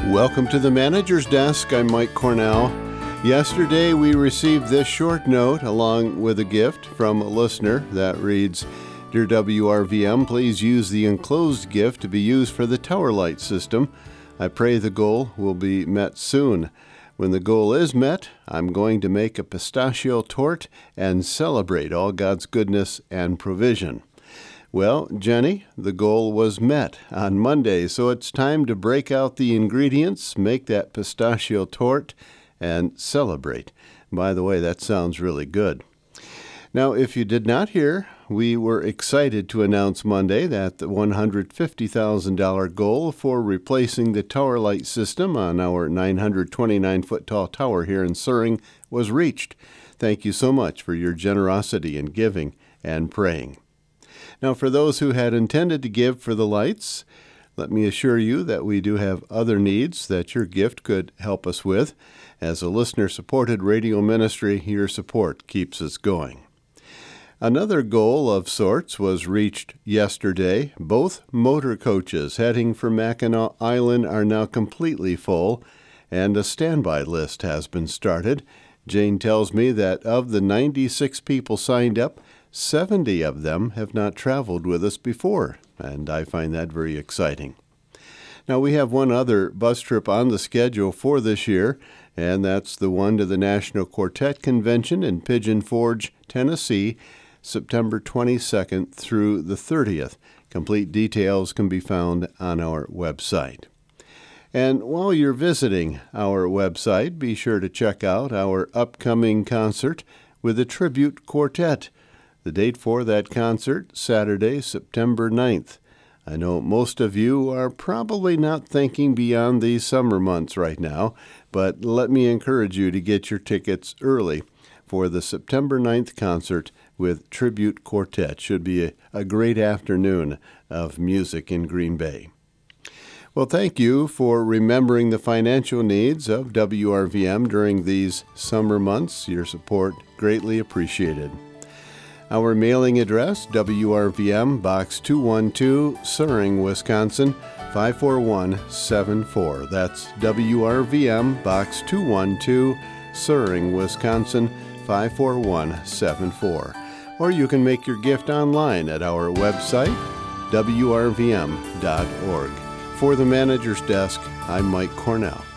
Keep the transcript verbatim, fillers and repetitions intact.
Welcome to the Manager's Desk. I'm Mike Cornell. Yesterday we received this short note along with a gift from a listener that reads, Dear W R V M, please use the enclosed gift to be used for the tower light system. I pray the goal will be met soon. When the goal is met, I'm going to make a pistachio torte and celebrate all God's goodness and provision. Well, Jenny, the goal was met on Monday, so it's time to break out the ingredients, make that pistachio torte, and celebrate. By the way, that sounds really good. Now, if you did not hear, we were excited to announce Monday that the one hundred fifty thousand dollars goal for replacing the tower light system on our nine hundred twenty-nine foot tall tower here in Suring was reached. Thank you so much for your generosity in giving and praying. Now, for those who had intended to give for the lights, let me assure you that we do have other needs that your gift could help us with. As a listener-supported radio ministry, your support keeps us going. Another goal of sorts was reached yesterday. Both motor coaches heading for Mackinac Island are now completely full, and a standby list has been started. Jane tells me that of the ninety-six people signed up, seventy of them have not traveled with us before, and I find that very exciting. Now, we have one other bus trip on the schedule for this year, and that's the one to the National Quartet Convention in Pigeon Forge, Tennessee, September twenty-second through the thirtieth. Complete details can be found on our website. And while you're visiting our website, be sure to check out our upcoming concert with the Tribute Quartet. The date for that concert, Saturday, September ninth. I know most of you are probably not thinking beyond these summer months right now, but let me encourage you to get your tickets early for the September ninth concert with Tribute Quartet. Should be a, a great afternoon of music in Green Bay. Well, thank you for remembering the financial needs of W R V M during these summer months. Your support greatly appreciated. Our mailing address, W R V M, Box two one two, Suring, Wisconsin, five four one seven four. That's W R V M, Box two one two, Suring, Wisconsin, five four one seven four. Or you can make your gift online at our website, W R V M dot org. For the Manager's Desk, I'm Mike Cornell.